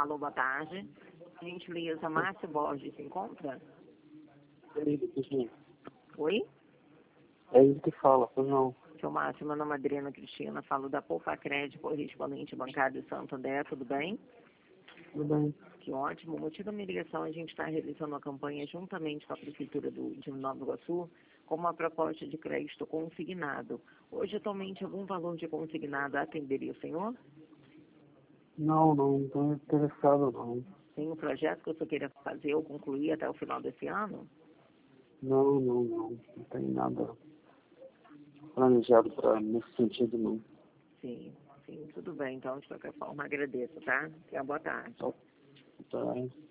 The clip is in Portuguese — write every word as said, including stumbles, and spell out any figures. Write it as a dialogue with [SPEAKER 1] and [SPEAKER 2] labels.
[SPEAKER 1] Alô, boa tarde. Gentileza, Márcio Borges se encontra?
[SPEAKER 2] É ele que,
[SPEAKER 1] Oi?
[SPEAKER 2] é ele que fala, pois não.
[SPEAKER 1] Seu Márcio, meu nome é Adriana Cristina, falo da Poupa Crédito, correspondente bancário de Santo André, tudo bem?
[SPEAKER 2] Tudo bem.
[SPEAKER 1] Que ótimo. O motivo da minha ligação, a gente está realizando uma campanha juntamente com a Prefeitura do, de Nova Iguaçu, com uma proposta de crédito consignado. Hoje, atualmente, algum valor de consignado atenderia o senhor?
[SPEAKER 2] Não, não estou interessado não.
[SPEAKER 1] Tem um projeto que o senhor queira fazer ou concluir até o final desse ano?
[SPEAKER 2] Não, não, não. Não tem nada planejado para nesse sentido não.
[SPEAKER 1] Sim, sim, tudo bem. Então, de qualquer forma, agradeço, tá? Tenha boa tarde.
[SPEAKER 2] Tá. Tá.